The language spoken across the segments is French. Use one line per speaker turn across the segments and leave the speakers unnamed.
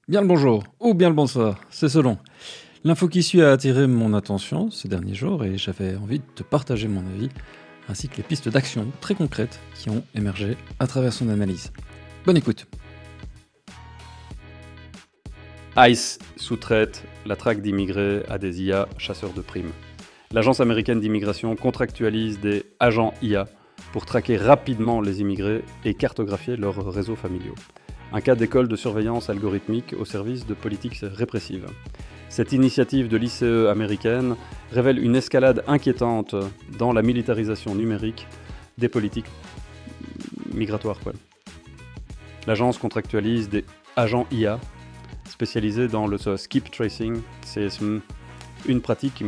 Bien le bonjour, ou bien le bonsoir, c'est selon. L'info qui suit a attiré mon attention ces derniers jours et j'avais envie de te partager mon avis, ainsi que les pistes d'action très concrètes qui ont émergé à travers son analyse. Bonne écoute.
ICE sous-traite la traque d'immigrés à des IA chasseurs de primes. L'agence américaine d'immigration contractualise des agents IA pour traquer rapidement les immigrés et cartographier leurs réseaux familiaux. Un cas d'école de surveillance algorithmique au service de politiques répressives. Cette initiative de l'ICE américaine révèle une escalade inquiétante dans la militarisation numérique des politiques migratoires. L'agence contractualise des agents IA spécialisés dans le skip tracing. C'est une pratique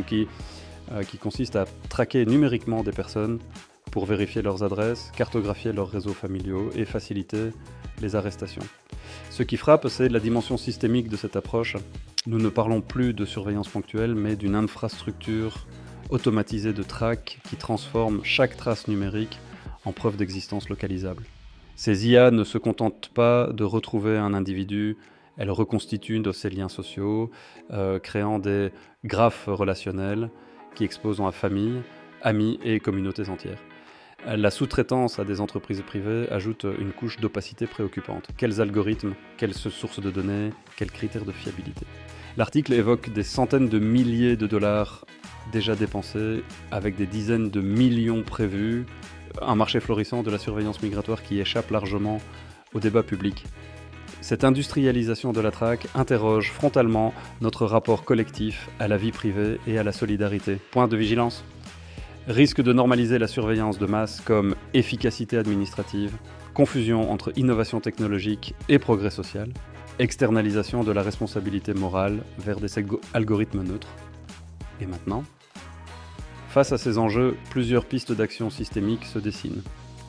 qui consiste à traquer numériquement des personnes pour vérifier leurs adresses, cartographier leurs réseaux familiaux et faciliter les arrestations. Ce qui frappe, c'est la dimension systémique de cette approche. Nous ne parlons plus de surveillance ponctuelle, mais d'une infrastructure automatisée de traque qui transforme chaque trace numérique en preuve d'existence localisable. Ces IA ne se contentent pas de retrouver un individu, elles reconstituent ses liens sociaux, créant des graphes relationnels qui exposent à familles, amis et communautés entières. La sous-traitance à des entreprises privées ajoute une couche d'opacité préoccupante. Quels algorithmes, quelles sources de données, quels critères de fiabilité ? L'article évoque des centaines de milliers de dollars déjà dépensés, avec des dizaines de millions prévus, un marché florissant de la surveillance migratoire qui échappe largement au débat public. Cette industrialisation de la traque interroge frontalement notre rapport collectif à la vie privée et à la solidarité. Point de vigilance. Risque de normaliser la surveillance de masse comme efficacité administrative, confusion entre innovation technologique et progrès social, externalisation de la responsabilité morale vers des algorithmes neutres. Et maintenant, face à ces enjeux, plusieurs pistes d'action systémiques se dessinent.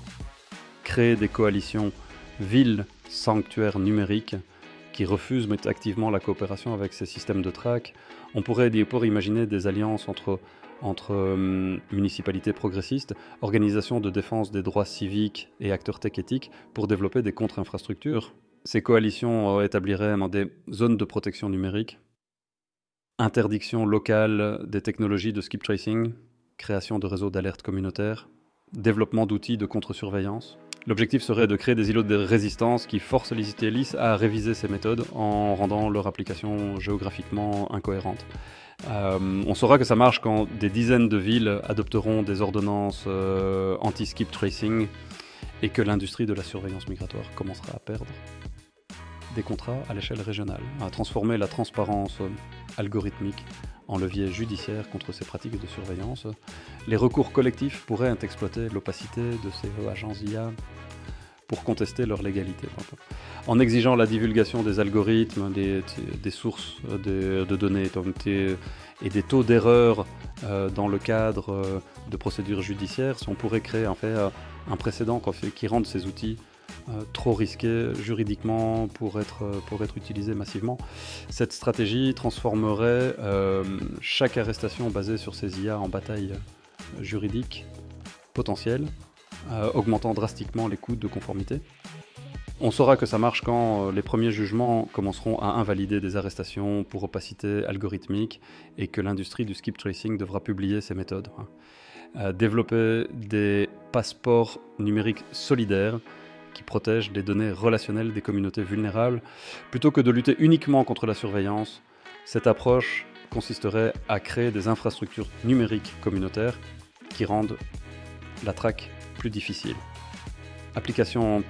Créer des coalitions villes sanctuaires numériques qui refusent activement la coopération avec ces systèmes de traque. On pourrait imaginer des alliances entre municipalités progressistes, organisations de défense des droits civiques et acteurs tech éthiques pour développer des contre-infrastructures. Ces coalitions établiraient des zones de protection numérique, interdiction locale des technologies de skip tracing, création de réseaux d'alerte communautaires, développement d'outils de contre-surveillance. L'objectif serait de créer des îlots de résistance qui forcent les ITLIS à réviser ces méthodes en rendant leur application géographiquement incohérente. On saura que ça marche quand des dizaines de villes adopteront des ordonnances anti-skip tracing et que l'industrie de la surveillance migratoire commencera à perdre des contrats à l'échelle régionale, à transformer la transparence algorithmique en levier judiciaire contre ces pratiques de surveillance. Les recours collectifs pourraient exploiter l'opacité de ces agences IA pour contester leur légalité. En exigeant la divulgation des algorithmes, des sources de données et des taux d'erreur dans le cadre de procédures judiciaires, on pourrait créer un précédent qui rende ces outils trop risqués juridiquement pour être utilisés massivement. Cette stratégie transformerait chaque arrestation basée sur ces IA en bataille juridique potentielle, augmentant drastiquement les coûts de conformité. On saura que ça marche quand les premiers jugements commenceront à invalider des arrestations pour opacité algorithmique et que l'industrie du skip tracing devra publier ses méthodes. Développer des passeports numériques solidaires qui protègent les données relationnelles des communautés vulnérables. Plutôt que de lutter uniquement contre la surveillance, cette approche consisterait à créer des infrastructures numériques communautaires qui rendent la traque plus difficile. Application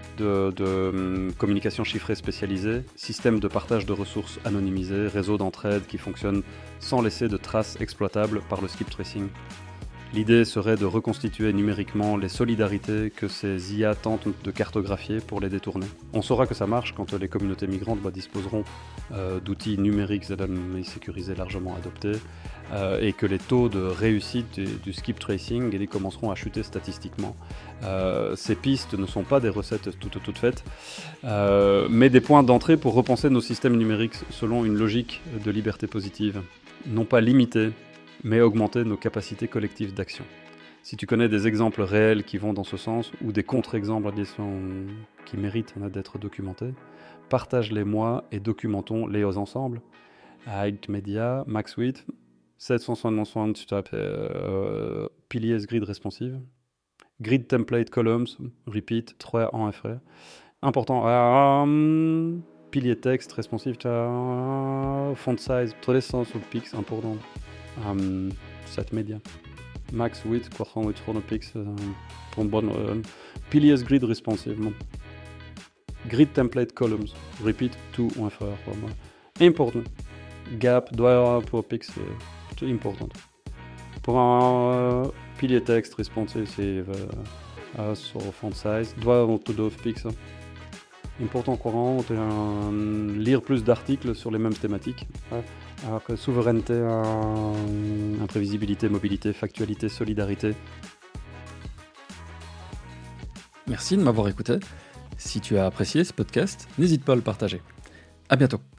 de communication chiffrée spécialisée, système de partage de ressources anonymisées, réseau d'entraide qui fonctionne sans laisser de traces exploitables par le skip tracing. L'idée serait de reconstituer numériquement les solidarités que ces IA tentent de cartographier pour les détourner. On saura que ça marche quand les communautés migrantes disposeront d'outils numériques et sécurisés largement adoptés et que les taux de réussite du skip tracing commenceront à chuter statistiquement. Ces pistes ne sont pas des recettes toutes faites, mais des points d'entrée pour repenser nos systèmes numériques selon une logique de liberté positive, non pas limitée, mais augmenter nos capacités collectives d'action. Si tu connais des exemples réels qui vont dans ce sens, ou des contre-exemples qui méritent d'être documentés, partage-les-moi et documentons-les ensemble. Avec Media, MaxWidth, 760, tu tapes piliers grid responsive, grid template columns, repeat, 3 en FR. Important, pilier texte responsive, font size, 300 sur pix, important. Set media. Max width, 400 pix, pour une bonne. Piliers grid responsive. Bon. Grid template columns, repeat, 2 en FR. Important. Gap, doit pour pix, c'est important. Pour un pilier texte responsive, c'est sur font size, doit to 2 pix. Important courant, lire plus d'articles sur les mêmes thématiques. Alors que souveraineté, imprévisibilité, mobilité, factualité, solidarité.
Merci de m'avoir écouté. Si tu as apprécié ce podcast, n'hésite pas à le partager. À bientôt.